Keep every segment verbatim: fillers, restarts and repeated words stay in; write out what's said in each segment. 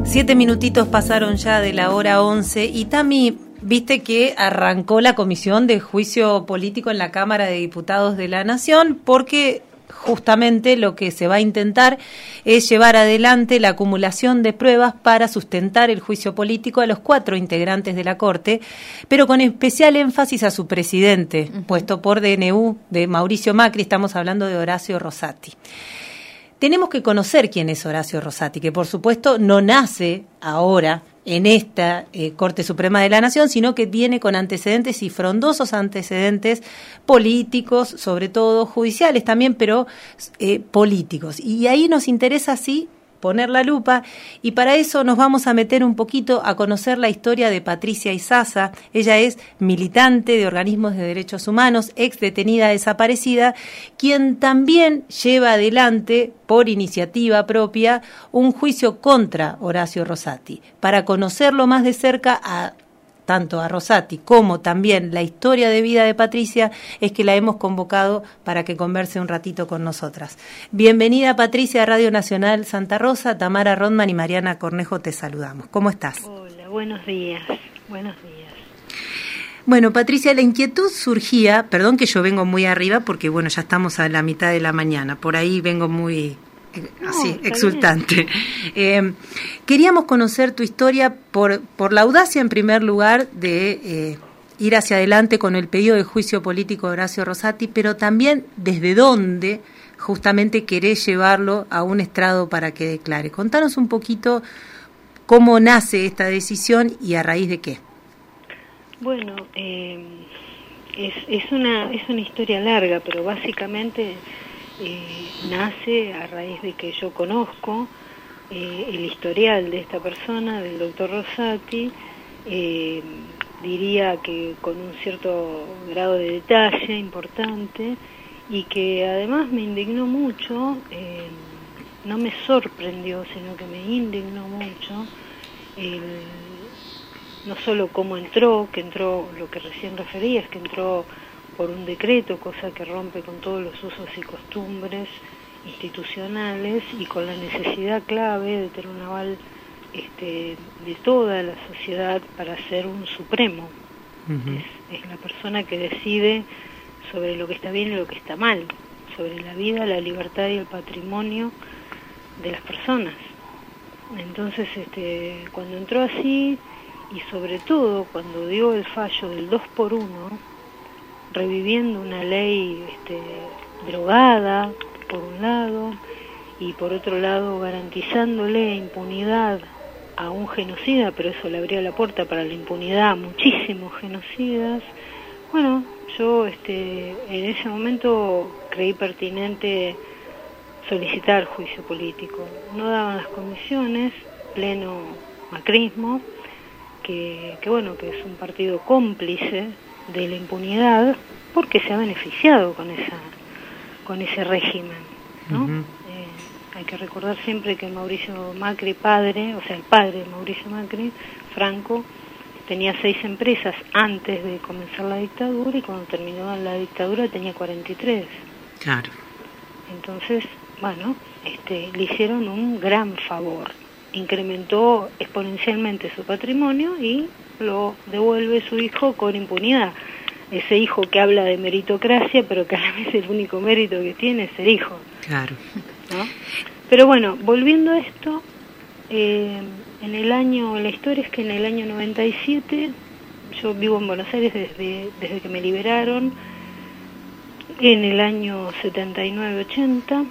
Siete minutitos pasaron ya de la hora once y Tami, viste que arrancó la comisión de juicio político en la Cámara de Diputados de la Nación porque justamente lo que se va a intentar es llevar adelante la acumulación de pruebas para sustentar el juicio político a los cuatro integrantes de la Corte, pero con especial énfasis a su presidente, uh-huh. puesto por D N U de Mauricio Macri, estamos hablando de Horacio Rosati. Tenemos que conocer quién es Horacio Rosati, que por supuesto no nace ahora en esta eh, Corte Suprema de la Nación, sino que viene con antecedentes y frondosos antecedentes políticos, sobre todo judiciales también, pero eh, políticos. Y ahí nos interesa, sí, poner la lupa, y para eso nos vamos a meter un poquito a conocer la historia de Patricia Izaza. Ella es militante de organismos de derechos humanos, ex detenida desaparecida, quien también lleva adelante, por iniciativa propia, un juicio contra Horacio Rosati. Para conocerlo más de cerca a tanto a Rosati como también la historia de vida de Patricia, es que la hemos convocado para que converse un ratito con nosotras. Bienvenida, Patricia, a Radio Nacional Santa Rosa. Tamara Rodman y Mariana Cornejo te saludamos. ¿Cómo estás? Hola, buenos días. Buenos días. Bueno, Patricia, la inquietud surgía, perdón que yo vengo muy arriba porque bueno, ya estamos a la mitad de la mañana, por ahí vengo muy No, así, exultante. Eh, queríamos conocer tu historia por, por la audacia, en primer lugar, de eh, ir hacia adelante con el pedido de juicio político de Horacio Rosati, pero también desde dónde justamente querés llevarlo a un estrado para que declare. Contanos un poquito cómo nace esta decisión y a raíz de qué. Bueno, eh, es, es, una, es una historia larga, pero básicamente Eh, nace a raíz de que yo conozco eh, el historial de esta persona, del doctor Rosati, eh, diría que con un cierto grado de detalle importante, y que además me indignó mucho, eh, no me sorprendió, sino que me indignó mucho, el, no solo cómo entró, que entró, lo que recién referías, que entró por un decreto, cosa que rompe con todos los usos y costumbres institucionales y con la necesidad clave de tener un aval este, de toda la sociedad para ser un supremo. Uh-huh. es, es la persona que decide sobre lo que está bien y lo que está mal, sobre la vida, la libertad y el patrimonio de las personas. Entonces, este, cuando entró así, y sobre todo cuando dio el fallo del dos por uno, reviviendo una ley este, drogada, por un lado, y por otro lado garantizándole impunidad a un genocida, pero eso le abría la puerta para la impunidad a muchísimos genocidas. Bueno, yo este, en ese momento creí pertinente solicitar juicio político. No daban las condiciones, pleno macrismo, que, que bueno, que es un partido cómplice de la impunidad, porque se ha beneficiado con esa con ese régimen, ¿no? Uh-huh. Eh, hay que recordar siempre que Mauricio Macri, padre, o sea, el padre de Mauricio Macri, Franco, tenía seis empresas antes de comenzar la dictadura, y cuando terminó la dictadura tenía cuarenta y tres. Claro. Entonces, bueno, este, le hicieron un gran favor. Incrementó exponencialmente su patrimonio y lo devuelve su hijo con impunidad. Ese hijo que habla de meritocracia, pero que a la vez el único mérito que tiene es el hijo. Claro. ¿No? Pero bueno, volviendo a esto, eh, en el año, la historia es que en el año noventa y siete, yo vivo en Buenos Aires desde, desde que me liberaron, en el año setenta y nueve ochenta,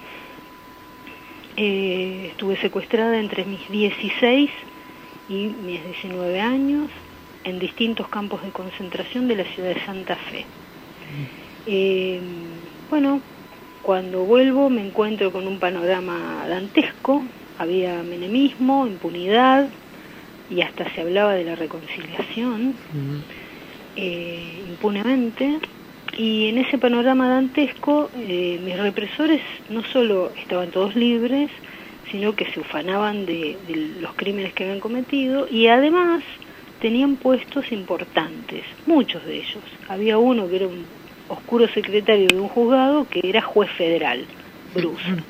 eh, estuve secuestrada entre mis dieciséis y mis diecinueve años, en distintos campos de concentración de la ciudad de Santa Fe. Eh, bueno, cuando vuelvo me encuentro con un panorama dantesco. Había menemismo, impunidad, y hasta se hablaba de la reconciliación, uh-huh. eh, impunemente. Y en ese panorama dantesco, eh, mis represores no solo estaban todos libres, sino que se ufanaban de, de los crímenes que habían cometido, y además tenían puestos importantes, muchos de ellos. Había uno que era un oscuro secretario de un juzgado que era juez federal, Bruce.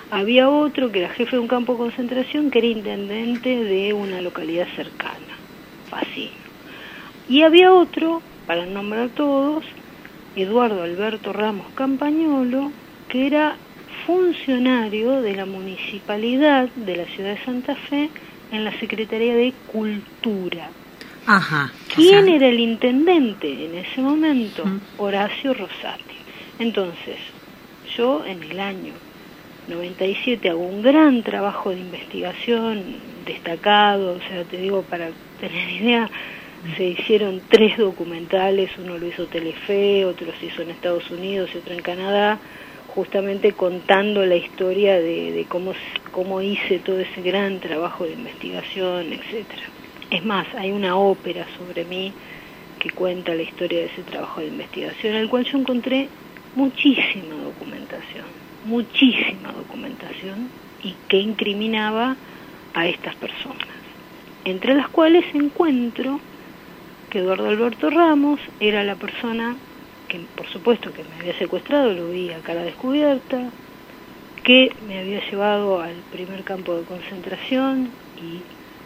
Había otro que era jefe de un campo de concentración, que era intendente de una localidad cercana, Facino. Y había otro, para nombrar todos, Eduardo Alberto Ramos Campagnolo, que era funcionario de la municipalidad de la ciudad de Santa Fe en la Secretaría de Cultura. Ajá. ¿Quién O sea, era el intendente en ese momento? Mm. Horacio Rosati. Entonces, yo en el año noventa y siete hago un gran trabajo de investigación destacado, o sea, te digo, para tener idea, se hicieron tres documentales, uno lo hizo Telefe, otro se hizo en Estados Unidos y otro en Canadá, justamente contando la historia de, de cómo, cómo hice todo ese gran trabajo de investigación, etcétera. Es más, hay una ópera sobre mí que cuenta la historia de ese trabajo de investigación, en el cual yo encontré muchísima documentación, muchísima documentación, y que incriminaba a estas personas, entre las cuales encuentro que Eduardo Alberto Ramos era la persona que, por supuesto, que me había secuestrado, lo vi a cara descubierta, que me había llevado al primer campo de concentración y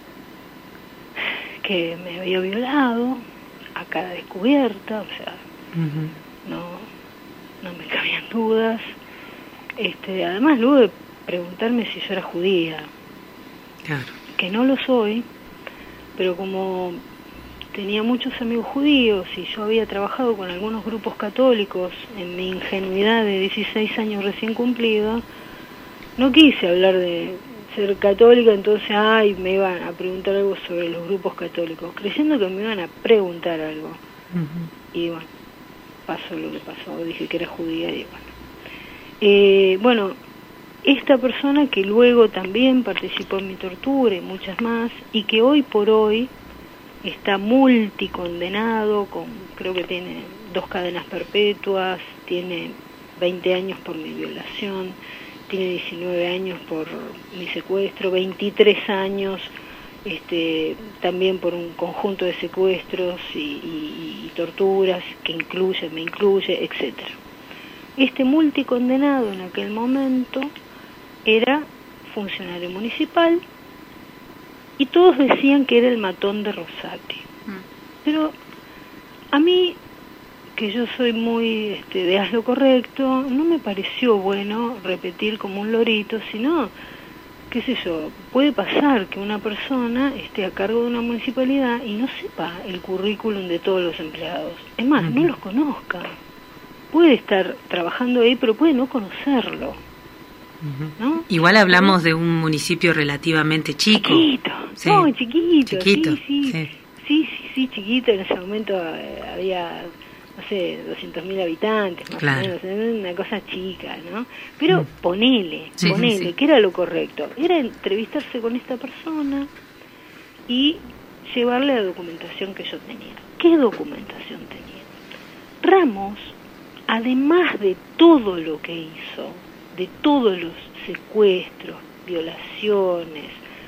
que me había violado a cara descubierta, o sea, uh-huh. no, no me cabían dudas. Este, además, luego de preguntarme si yo era judía, claro. que no lo soy, pero como tenía muchos amigos judíos y yo había trabajado con algunos grupos católicos en mi ingenuidad de dieciséis años recién cumplidos, no quise hablar de ser católica, entonces ay, me iban a preguntar algo sobre los grupos católicos, creyendo que me iban a preguntar algo. Uh-huh. Y bueno, pasó lo que pasó, dije que era judía y bueno. Eh, bueno, esta persona que luego también participó en mi tortura y muchas más, y que hoy por hoy está multicondenado, con, creo que tiene dos cadenas perpetuas, tiene veinte años por mi violación, tiene diecinueve años por mi secuestro, veintitrés años este, también por un conjunto de secuestros y, y, y torturas que incluye, me incluye, etcétera. Este multicondenado en aquel momento era funcionario municipal y todos decían que era el matón de Rosati. Mm. Pero a mí, que yo soy muy este, de haz lo correcto, no me pareció bueno repetir como un lorito, sino, qué sé yo, puede pasar que una persona esté a cargo de una municipalidad y no sepa el currículum de todos los empleados. Es más, uh-huh. no los conozca. Puede estar trabajando ahí, pero puede no conocerlo. Uh-huh. ¿No? Igual hablamos de un municipio relativamente chico. Chiquito, sí. no, chiquito. Chiquito, sí, sí, sí. Sí, sí, sí, chiquito. En ese momento eh, había, no sé, doscientos mil habitantes, más claro. o menos, una cosa chica, ¿no? Pero mm. ponele, sí, ponele, sí, sí. que era lo correcto. Era entrevistarse con esta persona y llevarle la documentación que yo tenía. ¿Qué documentación tenía? Ramos, además de todo lo que hizo, de todos los secuestros, violaciones,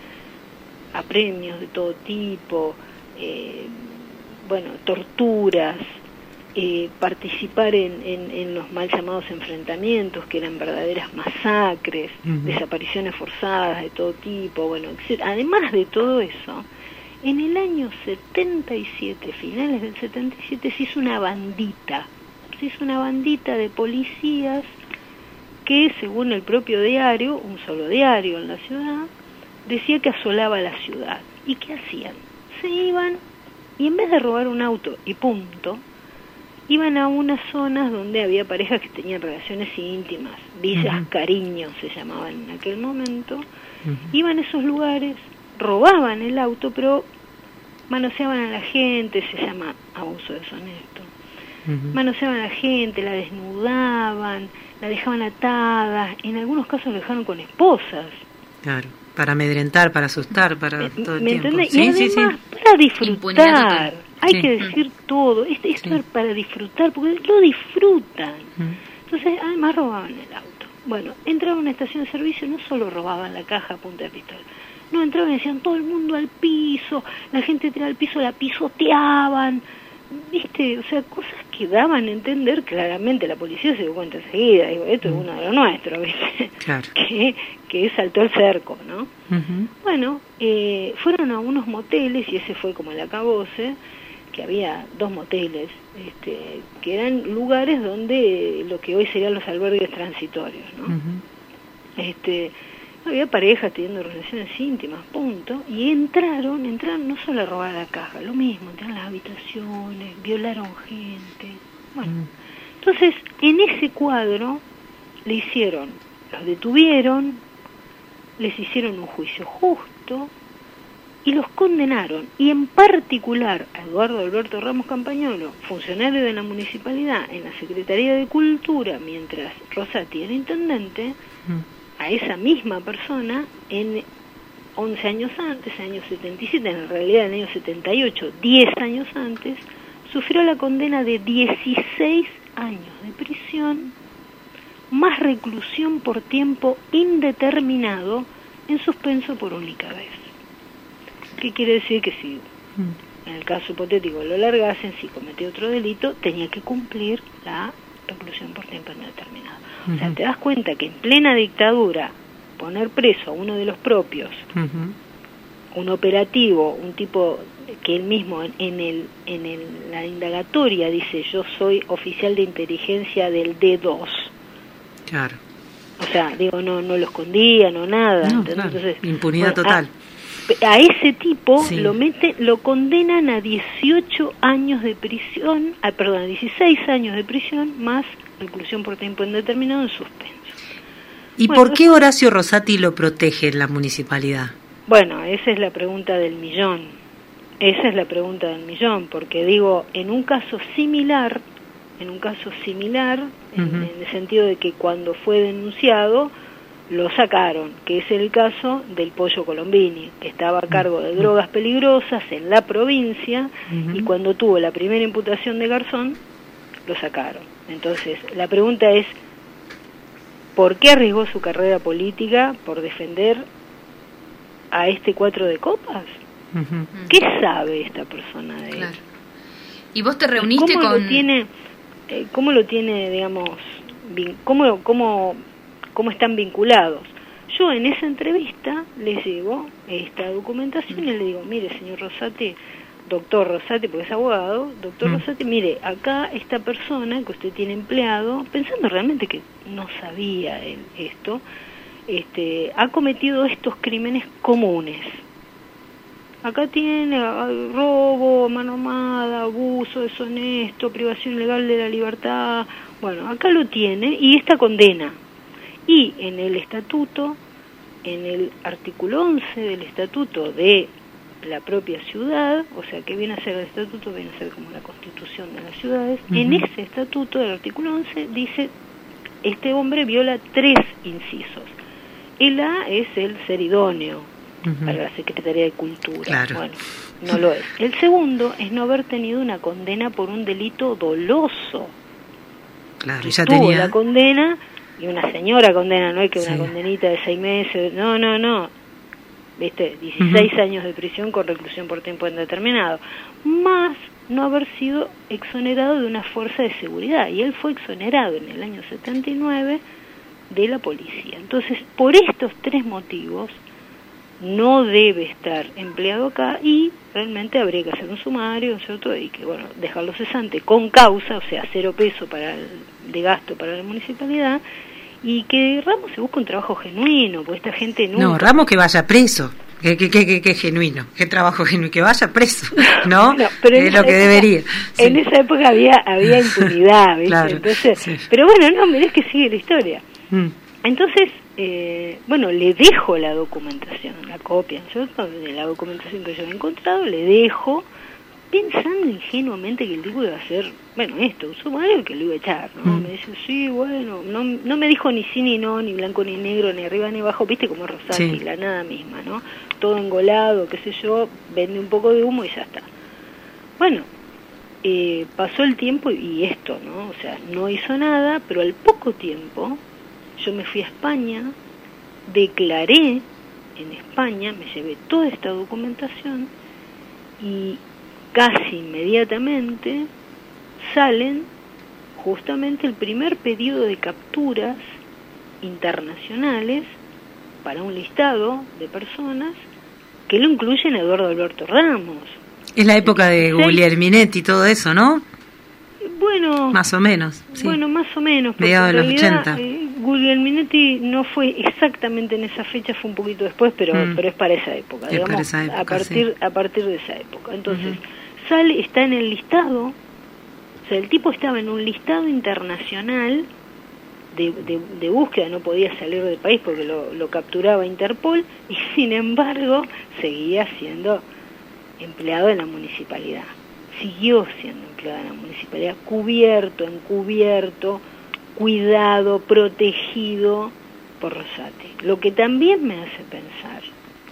apremios de todo tipo, eh, bueno, torturas, eh, participar en, en, en los mal llamados enfrentamientos, que eran verdaderas masacres, uh-huh. desapariciones forzadas de todo tipo, bueno, etcétera. Además de todo eso, en el año setenta y siete, finales del setenta y siete, se hizo una bandita, se hizo una bandita de policías que, según el propio diario, un solo diario en la ciudad, decía que asolaba la ciudad. ¿Y qué hacían? Se iban y en vez de robar un auto y punto, iban a unas zonas donde había parejas que tenían relaciones íntimas, villas uh-huh. cariño se llamaban en aquel momento, uh-huh. iban a esos lugares, robaban el auto, pero manoseaban a la gente, se llama abuso deshonesto, uh-huh. manoseaban a la gente, la desnudaban, la dejaban atada, en algunos casos la dejaron con esposas. Claro, para amedrentar, para asustar, para ¿Me, todo el ¿me tiempo. entendés? Sí, y además, sí, sí. para disfrutar, hay sí. que decir todo, esto, esto sí. es para disfrutar, porque lo disfrutan. Uh-huh. Entonces, además robaban el auto. Bueno, entraban a una estación de servicio, no solo robaban la caja a punta de pistola, no, entraban y decían todo el mundo al piso, la gente tiraba al piso, la pisoteaban, viste, o sea, cosas que daban a entender claramente, la policía se dio cuenta enseguida, digo, esto es uno de los nuestros, viste, claro. que, que saltó el cerco, ¿no? Uh-huh. Bueno, eh, fueron a unos moteles, y ese fue como el acabose, que había dos moteles, este, que eran lugares donde lo que hoy serían los albergues transitorios, ¿no? Uh-huh. Este, había parejas teniendo relaciones íntimas, punto, y entraron, entraron no solo a robar la caja, lo mismo, entraron a las habitaciones, violaron gente, bueno, uh-huh. Entonces, en ese cuadro le hicieron, los detuvieron, les hicieron un juicio justo, y los condenaron, y en particular a Eduardo Alberto Ramos Campagnolo, funcionario de la municipalidad en la Secretaría de Cultura, mientras Rosati era intendente, mm. a esa misma persona, en once años antes, año setenta y siete, en realidad en el año setenta y ocho, diez años antes, sufrió la condena de dieciséis años de prisión, más reclusión por tiempo indeterminado, en suspenso por única vez. ¿Qué quiere decir? Que si en el caso hipotético lo largasen, si cometió otro delito, tenía que cumplir la reclusión por tiempo indeterminado. Uh-huh. O sea, te das cuenta que en plena dictadura, poner preso a uno de los propios, uh-huh. un operativo, un tipo que él mismo en, en, el, en el, la indagatoria dice, yo soy oficial de inteligencia del D dos. Claro. O sea, digo, no no lo escondía, no nada. No, claro. Entonces, impunidad bueno, total. A, a ese tipo sí. lo mete, lo condenan a dieciocho años de prisión, a, perdón, a dieciséis años de prisión, más reclusión por tiempo indeterminado en suspenso. ¿Y bueno, por qué Horacio Rosati lo protege en la municipalidad? Bueno, esa es la pregunta del millón. Esa es la pregunta del millón, porque digo, en un caso similar, en un caso similar, uh-huh. en, en el sentido de que cuando fue denunciado, lo sacaron, que es el caso del Pollo Colombini, que estaba a cargo de drogas peligrosas en la provincia, uh-huh. y cuando tuvo la primera imputación de Garzón, lo sacaron. Entonces, la pregunta es, ¿por qué arriesgó su carrera política por defender a este cuatro de copas? Uh-huh. ¿Qué sabe esta persona de claro. él? ¿Y vos te reuniste ¿Cómo con...? Lo tiene, eh, ¿Cómo lo tiene, digamos, vin- cómo, cómo, cómo están vinculados? Yo en esa entrevista les llevo esta documentación y le digo, mire, señor Rosati, doctor Rosati, porque es abogado, doctor mm. Rosati, mire, acá esta persona que usted tiene empleado, pensando realmente que no sabía él esto, este, ha cometido estos crímenes comunes. Acá tiene robo, mano armada, abuso deshonesto, privación ilegal de la libertad. Bueno, acá lo tiene y esta condena. Y en el estatuto, en el artículo once del estatuto de la propia ciudad, o sea, que viene a ser el estatuto, viene a ser como la constitución de las ciudades, uh-huh. en ese estatuto del artículo once dice, este hombre viola tres incisos. El A es el ser idóneo, uh-huh. para la Secretaría de Cultura. Claro. Bueno, no lo es. El segundo es no haber tenido una condena por un delito doloso. Claro, y ya tuvo tenía... la condena, y una señora condena, no es que sí. una condenita de seis meses, no, no, no. ¿Viste? dieciséis uh-huh. años de prisión con reclusión por tiempo indeterminado. Más no haber sido exonerado de una fuerza de seguridad. Y él fue exonerado en el año setenta y nueve de la policía. Entonces, por estos tres motivos, no debe estar empleado acá y realmente habría que hacer un sumario, ¿cierto? Y que, bueno, dejarlo cesante con causa, o sea, cero peso para el, de gasto para la municipalidad, y que Ramos se busque un trabajo genuino, porque esta gente nunca... No, Ramos que vaya preso, que, que, que, que, que genuino, que trabajo genuino, que vaya preso, ¿no? No, pero es lo que época, debería. Sí. En esa época había había impunidad, ¿viste? Claro, entonces, sí. Pero bueno, no, mirá que sigue la historia. Mm. Entonces, eh, bueno, le dejo la documentación, la copia, ¿cierto? De la documentación que yo he encontrado, le dejo, pensando ingenuamente que el tipo iba a hacer, bueno, esto, un sumario que lo iba a echar, ¿no? Mm. Me dice, sí, bueno, no, no me dijo ni sí ni no, ni blanco ni negro, ni arriba ni abajo, viste como Rosati, sí. La nada misma, ¿no? Todo engolado, qué sé yo, vende un poco de humo y ya está. Bueno, eh, pasó el tiempo y esto, ¿no? O sea, no hizo nada, pero al poco tiempo yo me fui a España, declaré en España, me llevé toda esta documentación y casi inmediatamente salen justamente el primer pedido de capturas internacionales para un listado de personas que lo incluyen a Eduardo Alberto Ramos. Es la época de Guglielminetti y todo eso, ¿no? Bueno, más o menos, sí. Bueno, más o menos, porque mediados de los realidad, ochenta. Eh, Guglielminetti no fue exactamente en esa fecha, fue un poquito después, pero mm. pero es para esa época, es digamos, para esa época, a partir sí. a partir de esa época. Entonces, uh-huh. sale, está en el listado, o sea, el tipo estaba en un listado internacional de, de, de búsqueda, no podía salir del país porque lo, lo capturaba Interpol, y sin embargo seguía siendo empleado de la municipalidad. Siguió siendo empleado de la municipalidad, cubierto, encubierto, cuidado, protegido por Rosati. Lo que también me hace pensar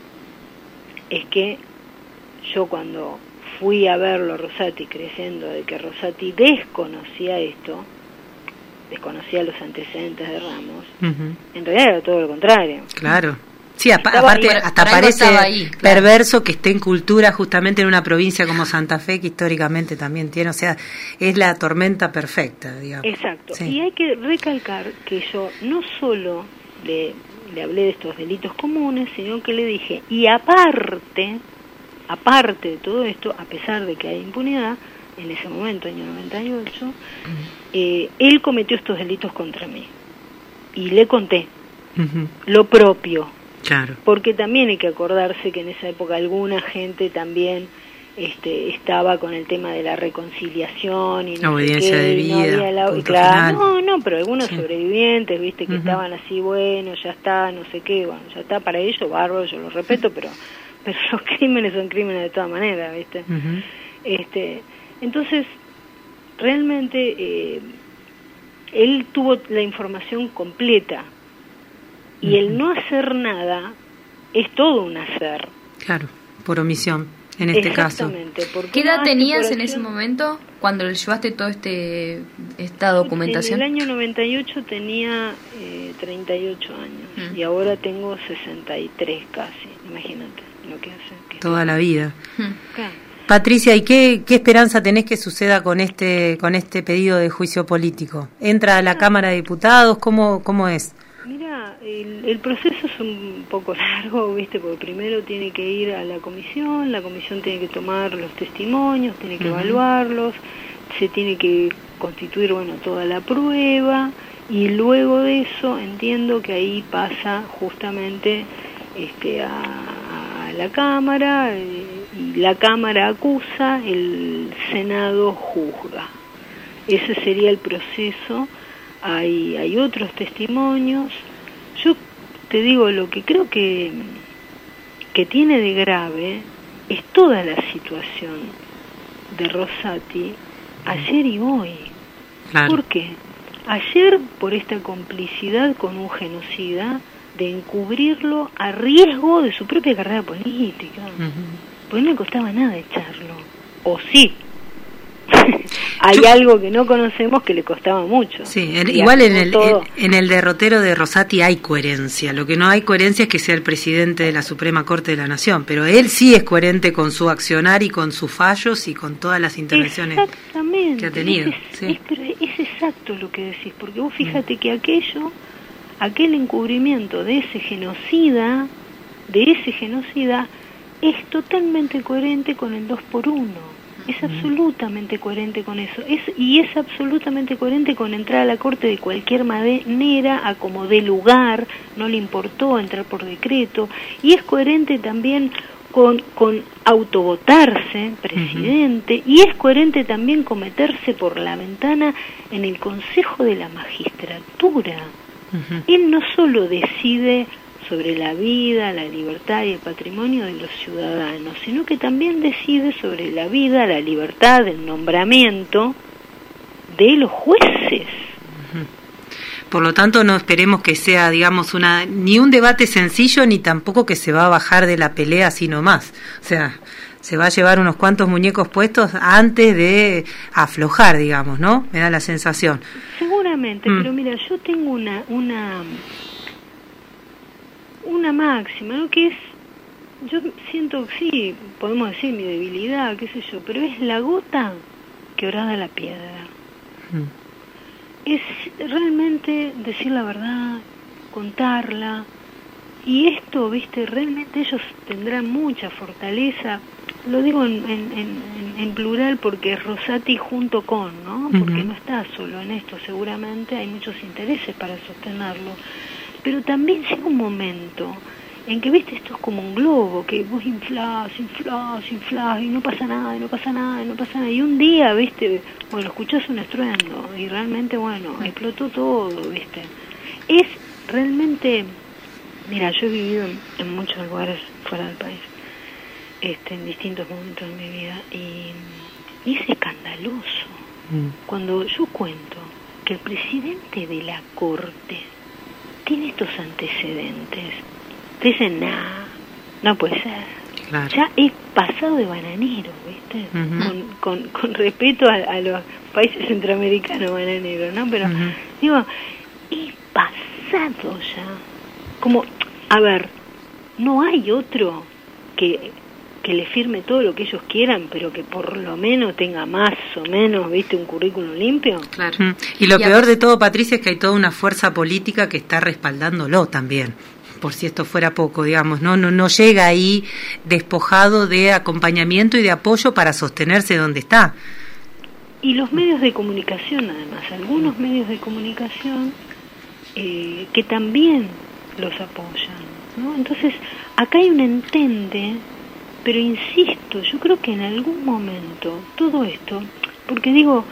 es que yo cuando fui a verlo a Rosati, creyendo de que Rosati desconocía esto, desconocía los antecedentes de Ramos, uh-huh. en realidad era todo lo contrario. Claro. Sí, a, aparte ahí, hasta parece ahí, claro. perverso que esté en cultura justamente en una provincia como Santa Fe, que históricamente también tiene, o sea, es la tormenta perfecta, digamos. Exacto, sí. Y hay que recalcar que yo no solo le, le hablé de estos delitos comunes, sino que le dije, y aparte, aparte de todo esto, a pesar de que hay impunidad, en ese momento, año noventa y ocho, uh-huh. eh, él cometió estos delitos contra mí, y le conté uh-huh. lo propio. Claro. Porque también hay que acordarse que en esa época alguna gente también este, estaba con el tema de la reconciliación y no obediencia sé qué, de vida, no había la, punto claro, final. no, no, pero algunos sí. sobrevivientes, viste, que uh-huh. estaban así, bueno, ya está, no sé qué, bueno, ya está, para ellos, bárbaro, yo lo respeto, pero pero los crímenes son crímenes de todas maneras, viste. Uh-huh. Este, entonces, realmente eh, él tuvo la información completa. Y el no hacer nada es todo un hacer. Claro, por omisión, en este caso. ¿Qué edad tenías en ese momento cuando le llevaste toda este, esta documentación? En el año noventa y ocho tenía eh, treinta y ocho años mm. y ahora tengo sesenta y tres casi, imagínate lo que hace. Que Toda la vida. Mm. Claro. Patricia, ¿y qué, qué esperanza tenés que suceda con este con este pedido de juicio político? ¿Entra a la ah. Cámara de Diputados? ¿Cómo, cómo es? Mira, el, el proceso es un poco largo, ¿viste? Porque primero tiene que ir a la comisión, la comisión tiene que tomar los testimonios, tiene que uh-huh. evaluarlos, se tiene que constituir, bueno, toda la prueba, y luego de eso entiendo que ahí pasa justamente este, a, a la Cámara, eh, y la Cámara acusa, el Senado juzga. Ese sería el proceso. Hay, hay otros testimonios. Yo te digo, lo que creo que, que tiene de grave es toda la situación de Rosati ayer y hoy. Claro. ¿Por qué? Ayer por esta complicidad con un genocida de encubrirlo a riesgo de su propia carrera política. Uh-huh. Porque no le costaba nada echarlo. O sí. Hay Yo, algo que no conocemos que le costaba mucho. Sí, el, igual en el, en, en el derrotero de Rosati hay coherencia. Lo que no hay coherencia es que sea el presidente de la Suprema Corte de la Nación, pero él sí es coherente con su accionar y con sus fallos y con todas las intervenciones que ha tenido. Es, sí. es, pero es exacto lo que decís, porque vos fíjate mm. que aquello, aquel encubrimiento de ese genocida, de ese genocida, es totalmente coherente con el dos por uno. Es absolutamente coherente con eso, es y es absolutamente coherente con entrar a la corte de cualquier manera, a como dé lugar, no le importó entrar por decreto, y es coherente también con, con autovotarse presidente, uh-huh. y es coherente también con meterse por la ventana en el Consejo de la Magistratura. Uh-huh. Él no solo decide sobre la vida, la libertad y el patrimonio de los ciudadanos, sino que también decide sobre la vida, la libertad, el nombramiento de los jueces. Por lo tanto, no esperemos que sea, digamos, una ni un debate sencillo, ni tampoco que se va a bajar de la pelea así nomás. O sea, se va a llevar unos cuantos muñecos puestos antes de aflojar, digamos, ¿no? Me da la sensación. Seguramente, mm. pero mira, yo tengo una... una una máxima, ¿no? Que es yo siento, sí, podemos decir mi debilidad, qué sé yo, pero es la gota que horada la piedra. Mm. Es realmente decir la verdad, contarla, y esto, viste, realmente ellos tendrán mucha fortaleza, lo digo en, en, en, en plural porque Rosati junto con, ¿no? Porque uh-huh. no está solo en esto, seguramente hay muchos intereses para sostenerlo, pero también llega un momento en que, viste, esto es como un globo, que vos inflás, inflás, inflás, y no pasa nada, y no pasa nada, y no pasa nada, y un día, viste, bueno, escuchás un estruendo, y realmente, bueno, explotó todo, viste. Es realmente, mira, yo he vivido en, en muchos lugares fuera del país, este, en distintos momentos de mi vida, y, y es escandaloso, mm. cuando yo cuento que el presidente de la Corte tiene estos antecedentes, te dicen, nah, no puede ser. Claro. Ya es pasado de bananero, ¿viste? Uh-huh. Con, con, con respeto a, a los países centroamericanos bananeros, ¿no? Pero, uh-huh. digo, es pasado ya. Como, a ver, no hay otro que, que le firme todo lo que ellos quieran, pero que por lo menos tenga más o menos, ¿viste? Un currículum limpio. Claro. Uh-huh. Y lo y peor de todo, Patricia, es que hay toda una fuerza política que está respaldándolo también. Por si esto fuera poco, digamos, no, no, no llega ahí despojado de acompañamiento y de apoyo para sostenerse donde está. Y los medios de comunicación, además, algunos medios de comunicación eh, que también los apoyan, ¿no? Entonces, acá hay un entende, pero insisto, yo creo que en algún momento todo esto, porque digo,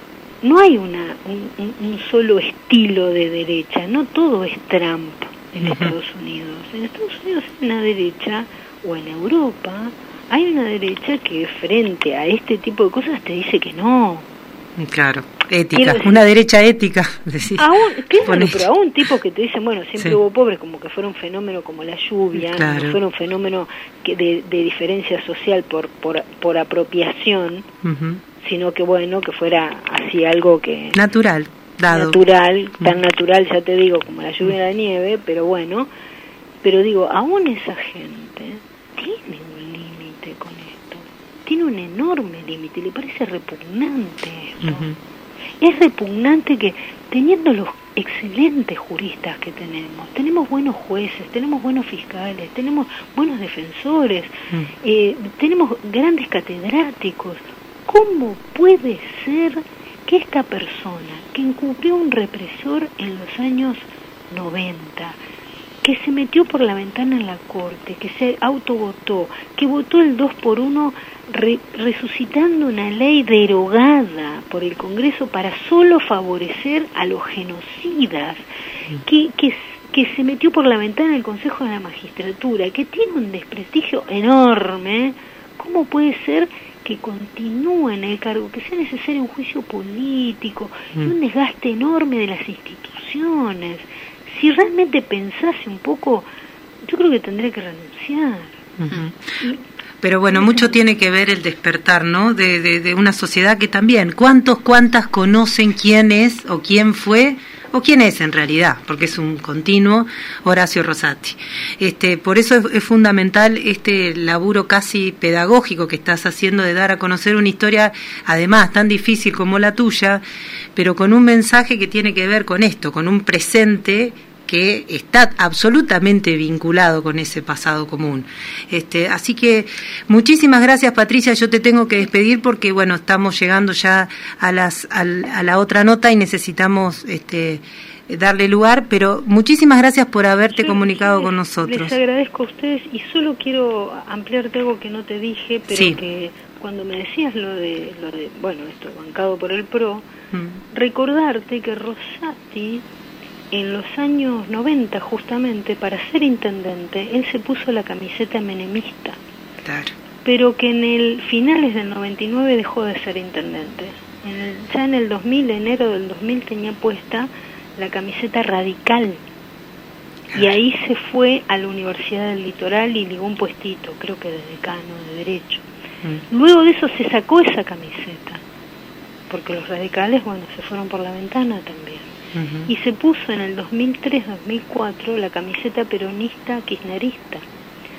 no hay una un, un solo estilo de derecha, no todo es Trump. En uh-huh. Estados Unidos. En Estados Unidos hay una derecha, o en Europa, hay una derecha que frente a este tipo de cosas te dice que no. Claro, ética, decir, una derecha ética. Decís, aún, claro, pero a un tipo que te dicen, bueno, siempre sí. hubo pobres, como que fuera un fenómeno como la lluvia, claro. como fuera un fenómeno que de, de diferencia social por, por, por apropiación, uh-huh. sino que bueno, que fuera así algo que... Natural. Dado. Natural, tan natural, ya te digo, como la lluvia y la nieve, pero bueno, pero digo, aún esa gente tiene un límite con esto, tiene un enorme límite, le parece repugnante esto. Uh-huh. Es repugnante que, teniendo los excelentes juristas que tenemos, tenemos buenos jueces, tenemos buenos fiscales, tenemos buenos defensores, uh-huh. eh, tenemos grandes catedráticos, ¿cómo puede ser que esta persona que encubrió un represor en los años noventa, que se metió por la ventana en la corte, que se autovotó, que votó el dos por uno re, resucitando una ley derogada por el Congreso para solo favorecer a los genocidas, que, que, que se metió por la ventana en el Consejo de la Magistratura, que tiene un desprestigio enorme, ¿cómo puede ser que continúe en el cargo, que sea necesario un juicio político y mm. un desgaste enorme de las instituciones? Si realmente pensase un poco, yo creo que tendría que renunciar. Uh-huh. Y, pero bueno, mucho tiene que ver el despertar, ¿no? De, de, de una sociedad que también, ¿cuántos, cuántas conocen quién es o quién fue o quién es en realidad? Porque es un continuo Horacio Rosati. Este, por eso es, es fundamental este laburo casi pedagógico que estás haciendo de dar a conocer una historia, además tan difícil como la tuya, pero con un mensaje que tiene que ver con esto, con un presente que está absolutamente vinculado con ese pasado común. Este, así que muchísimas gracias, Patricia. Yo te tengo que despedir porque bueno, estamos llegando ya a las a, a la otra nota y necesitamos este darle lugar, pero muchísimas gracias por haberte yo, comunicado les, con nosotros. Les agradezco a ustedes y solo quiero ampliarte algo que no te dije, pero sí. que cuando me decías lo de lo de bueno, esto bancado por el P R O, mm. recordarte que Rosati en los años noventa, justamente, para ser intendente, él se puso la camiseta menemista. Claro. Pero que en el finales del noventa y nueve dejó de ser intendente. En el, ya en el dos mil, enero del dos mil, tenía puesta la camiseta radical. Claro. Y ahí se fue a la Universidad del Litoral y ligó un puestito, creo que de decano, de Derecho. Mm. Luego de eso se sacó esa camiseta, porque los radicales, bueno, se fueron por la ventana también. Uh-huh. Y se puso en el dos mil tres, dos mil cuatro la camiseta peronista kirchnerista.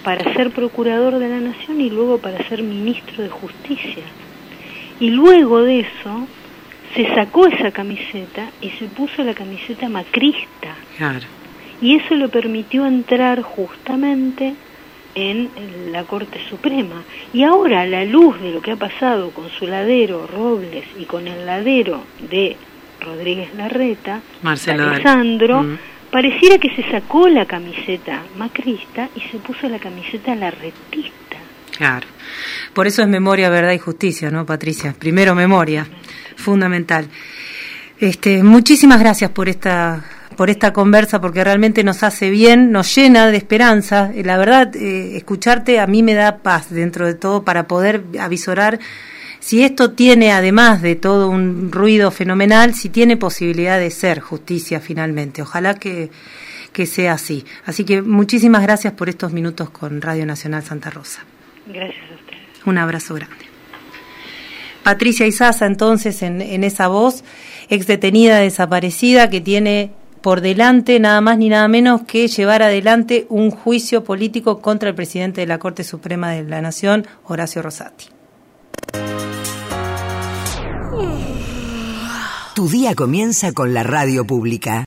para ser procurador de la Nación y luego para ser ministro de Justicia. Y luego de eso se sacó esa camiseta y se puso la camiseta macrista. Claro. Y eso lo permitió entrar justamente en la Corte Suprema. Y ahora, a la luz de lo que ha pasado con su ladero Robles y con el ladero de Rodríguez Larreta, Marcelo Alessandro, mm. pareciera que se sacó la camiseta macrista y se puso la camiseta larretista. Claro. Por eso es memoria, verdad y justicia, ¿no, Patricia? Primero memoria, fundamental. Este, muchísimas gracias por esta por esta conversa, porque realmente nos hace bien, nos llena de esperanza. La verdad, eh, escucharte a mí me da paz dentro de todo para poder avisorar si esto tiene, además de todo un ruido fenomenal, si tiene posibilidad de ser justicia finalmente. Ojalá que, que sea así. Así que muchísimas gracias por estos minutos con Radio Nacional Santa Rosa. Gracias a ustedes. Un abrazo grande. Patricia Izaza, entonces, en, en esa voz, ex detenida desaparecida, que tiene por delante nada más ni nada menos que llevar adelante un juicio político contra el presidente de la Corte Suprema de la Nación, Horacio Rosati. Tu día comienza con la radio pública.